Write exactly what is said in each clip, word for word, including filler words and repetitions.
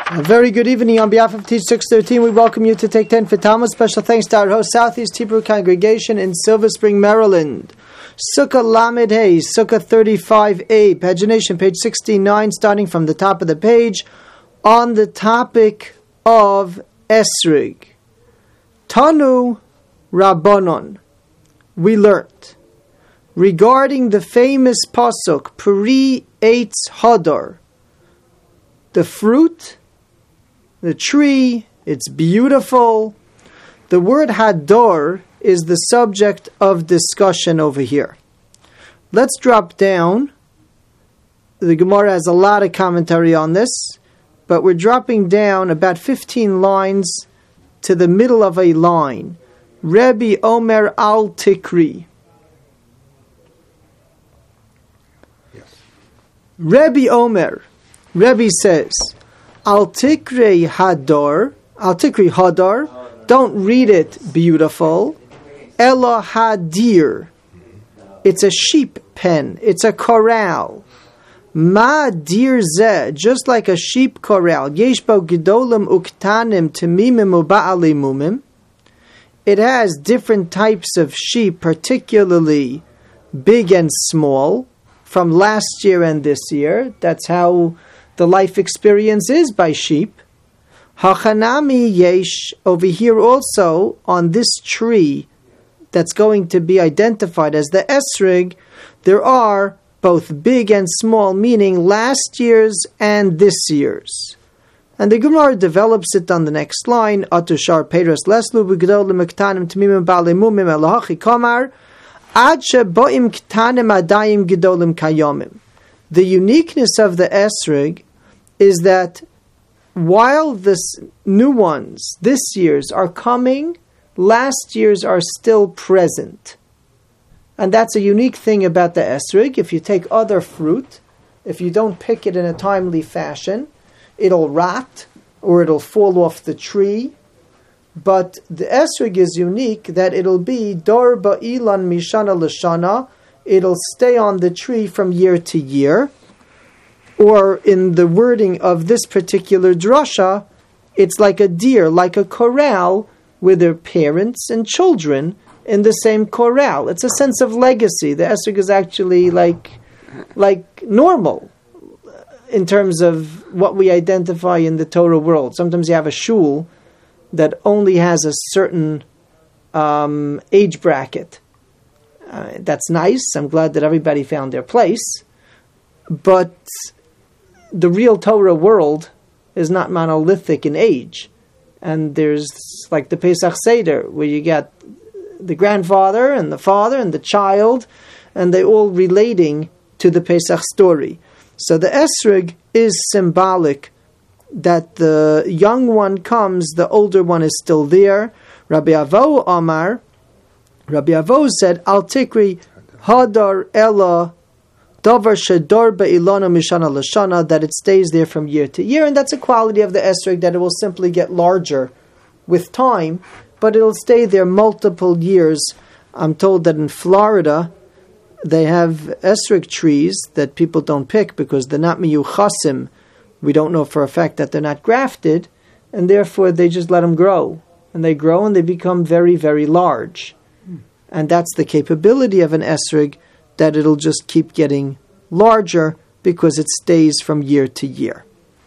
A very good evening on behalf of Teach six thirteen. We welcome you to Take ten for Talmud. Special thanks to our host, Southeast Hebrew Congregation in Silver Spring, Maryland. Sukkah Lamed Hey, Sukkah thirty-five A, pagination, page sixty-nine, starting from the top of the page, on the topic of Esrig. Tanu Rabbanon. We learnt regarding the famous pasuk, Peri Eitz Hadar, the fruit, the tree, it's beautiful. The word Hadar is the subject of discussion over here. Let's drop down. The Gemara has a lot of commentary on this, but we're dropping down about fifteen lines to the middle of a line. Rebbe Omer al Tikri. Yes. Rebbe Omer. Rebbe says, Al Tikri Hadar, Al Tikri Hadar, don't read it beautiful. Ella Hadir. It's a sheep pen. It's a corral. Ma dir zeh, just like a sheep corral. Yesh bo gedolim uktanim temimim uba'ali mumim. It has different types of sheep, particularly big and small, from last year and this year. That's how the life experience is by sheep. Hachanami yesh, over here also, on this tree that's going to be identified as the esrig, there are both big and small, meaning last year's and this year's. And the Gemara develops it on the next line, Atushar Pedros Leslu b'gdol l'mektanim t'mimim ba'alei mumim elahachi kamar ad sheboim ktanim adayim gedolim kayomim. The uniqueness of the esrig is that while the new ones, this year's, are coming, last year's are still present. And that's a unique thing about the esrig. If you take other fruit, if you don't pick it in a timely fashion, it'll rot or it'll fall off the tree. But the esrig is unique that it'll be dor ba'ilan mishana l'shana. It'll stay on the tree from year to year. Or in the wording of this particular drasha, it's like a deer, like a corral with their parents and children in the same corral. It's a sense of legacy. The esrig is actually like, like normal in terms of what we identify in the Torah world. Sometimes you have a shul that only has a certain um, age bracket. Uh, that's nice. I'm glad that everybody found their place. But the real Torah world is not monolithic in age. And there's like the Pesach Seder, where you get the grandfather and the father and the child, and they all relating to the Pesach story. So the esrig is symbolic that the young one comes, the older one is still there. Rabbi Avo Amar, Rabbi Avo said, Al Tikri Hadar Ella Davar Shador Be'ilana Mishana Lashana, that it stays there from year to year. And that's a quality of the esrig, that it will simply get larger with time, but it'll stay there multiple years. I'm told that in Florida, they have esrig trees that people don't pick because they're not miyuchasim. We don't know for a fact that they're not grafted, and therefore they just let them grow. And they grow and they become very, very large. Hmm. And that's the capability of an esrig, that it'll just keep getting larger because it stays from year to year.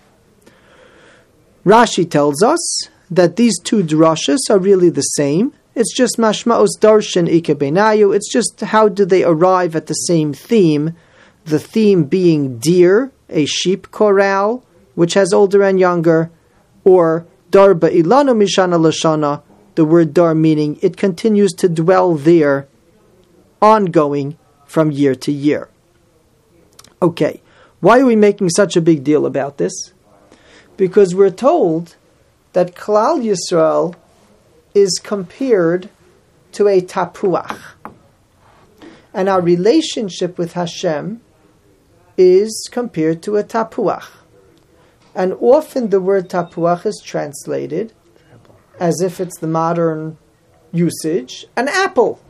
Rashi tells us that these two drashas are really the same. It's just mashma'os darshan ike benayu. It's just how do they arrive at the same theme, the theme being deer, a sheep corral, which has older and younger, or dar ba'ilanu mishana lashana, the word dar meaning it continues to dwell there, ongoing from year to year. Okay, why are we making such a big deal about this? Because we're told that Klal Yisrael is compared to a tapuach. And our relationship with Hashem is compared to a tapuach. And often the word tapuach is translated as if it's the modern usage, an apple.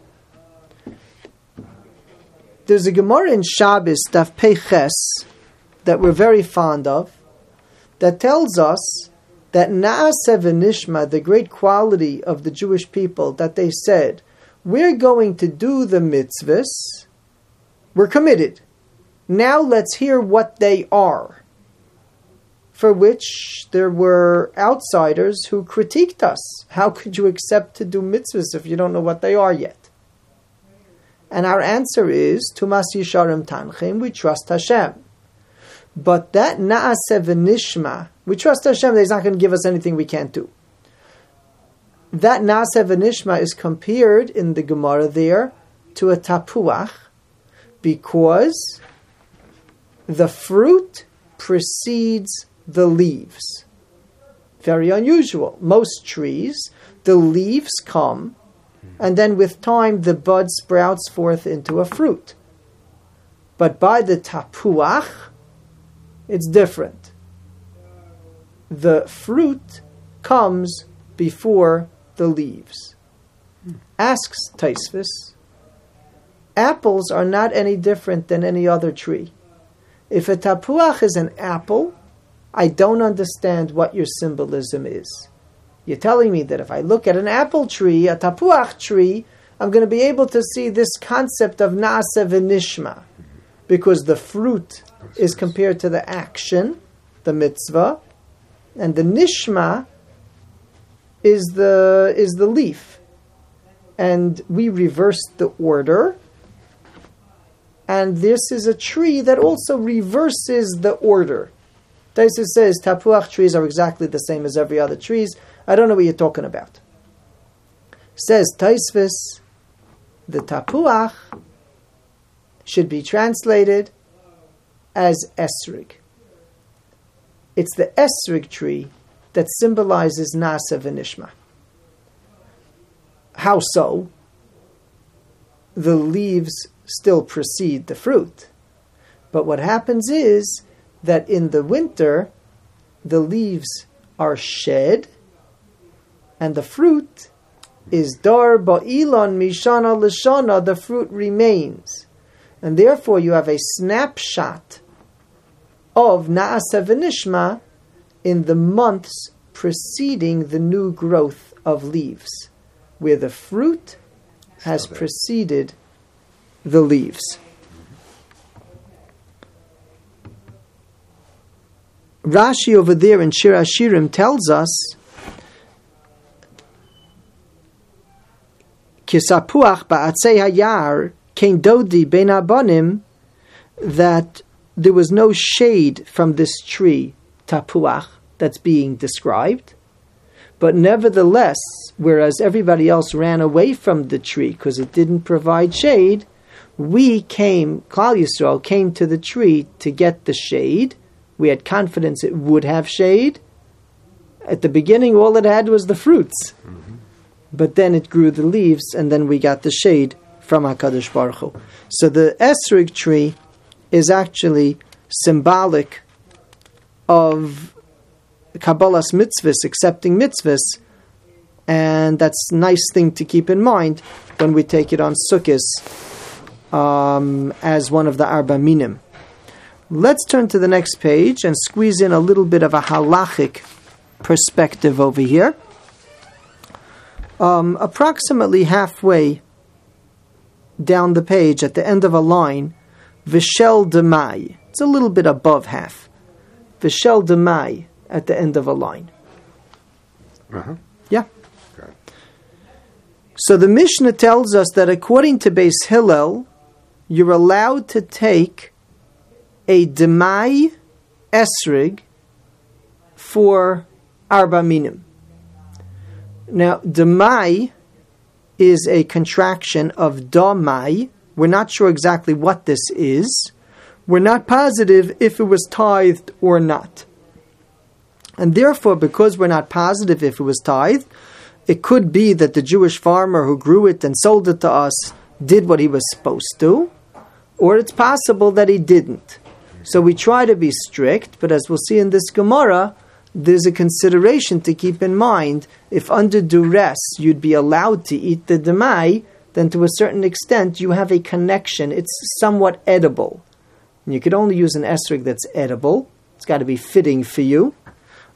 There's a Gemara in Shabbos, Daf Pei Ches, that we're very fond of, that tells us that Na'aseh v'nishma, the great quality of the Jewish people, that they said, we're going to do the mitzvahs, we're committed. Now let's hear what they are. For which there were outsiders who critiqued us. How could you accept to do mitzvahs if you don't know what they are yet? And our answer is, Tumas Yisharim Tanchem, we trust Hashem. But that Na'aseh v'nishma, we trust Hashem that He's not going to give us anything we can't do. That Na'aseh v'nishma is compared in the Gemara there to a tapuach, because the fruit precedes the leaves. Very unusual. Most trees, the leaves come, and then with time the bud sprouts forth into a fruit. But by the tapuach, it's different. The fruit comes before the leaves. Asks Taisvis, apples are not any different than any other tree. If a tapuach is an apple, I don't understand what your symbolism is. You're telling me that if I look at an apple tree, a tapuach tree, I'm going to be able to see this concept of Na'aseh v'nishma, because the fruit is compared to the action, the mitzvah, and the nishma is the is the leaf. And we reversed the order, and this is a tree that also reverses the order. Taisus says tapuach trees are exactly the same as every other trees. I don't know what you're talking about. Says Taisvis, the tapuach should be translated as esrig. It's the esrig tree that symbolizes Na'aseh v'nishma. How so? The leaves still precede the fruit. But what happens is that in the winter, the leaves are shed, and the fruit is dar ba'ilon mishana l'shana, the fruit remains. And therefore you have a snapshot of Na'aseh v'nishma in the months preceding the new growth of leaves, where the fruit has preceded the leaves. Rashi over there in Shir Hashirim tells us Kisapuach ba'atzei hayar kein dodi ben abanim, that there was no shade from this tree, tapuach, that's being described. But nevertheless, whereas everybody else ran away from the tree because it didn't provide shade, we came, Klal Yisrael came to the tree to get the shade. We had confidence it would have shade. At the beginning, all it had was the fruits. Mm-hmm. But then it grew the leaves, and then we got the shade from HaKadosh Baruch Hu. So the esrig tree is actually symbolic of Kabbalah's mitzvahs, accepting mitzvahs, and that's a nice thing to keep in mind when we take it on Sukkos um, as one of the Arba Minim. Let's turn to the next page and squeeze in a little bit of a halachic perspective over here. Um, approximately halfway down the page, at the end of a line, Vishel Demai. It's a little bit above half. Vishel Demai at the end of a line. Uh-huh. Yeah. Okay. So the Mishnah tells us that according to Beis Hillel, you're allowed to take a Demai Esrig for Arba Minim. Now, Demai is a contraction of Damai. We're not sure exactly what this is. We're not positive if it was tithed or not. And therefore, because we're not positive if it was tithed, it could be that the Jewish farmer who grew it and sold it to us did what he was supposed to, or it's possible that he didn't. So we try to be strict, but as we'll see in this Gemara, there's a consideration to keep in mind. If under duress you'd be allowed to eat the demai, then to a certain extent you have a connection. It's somewhat edible. And you could only use an esrog that's edible. It's got to be fitting for you.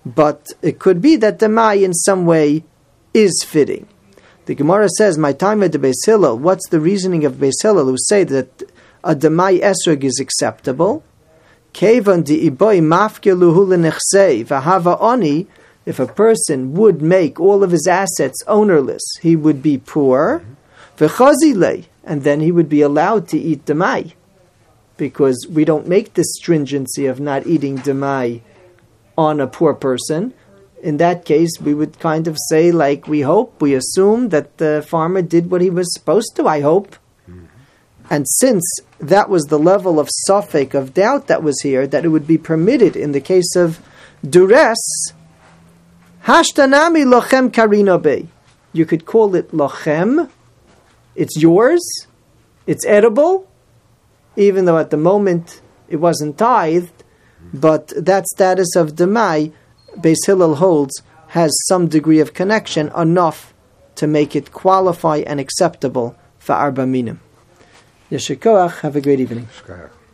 but it could be that demai in some way is fitting. The Gemara says, "My time at the Beis Hillel." What's the reasoning of Beis Hillel who say that a demai esrog is acceptable? Kevan di iboy mafkeluhu lenechsei v'hava oni. If a person would make all of his assets ownerless, he would be poor. V'chazilei, and then he would be allowed to eat demai, because we don't make the stringency of not eating demai on a poor person. In that case, we would kind of say, like, we hope, we assume that the farmer did what he was supposed to, I hope. Mm-hmm. And since that was the level of suffix, of doubt that was here, that it would be permitted in the case of duress, hashtanami lochem karino bei. You could call it lochem, it's yours, it's edible, even though at the moment it wasn't tithed, but that status of demai, Beis Hillel holds, has some degree of connection, enough to make it qualify and acceptable for Arba Minim. Yeshikoach, have a great evening.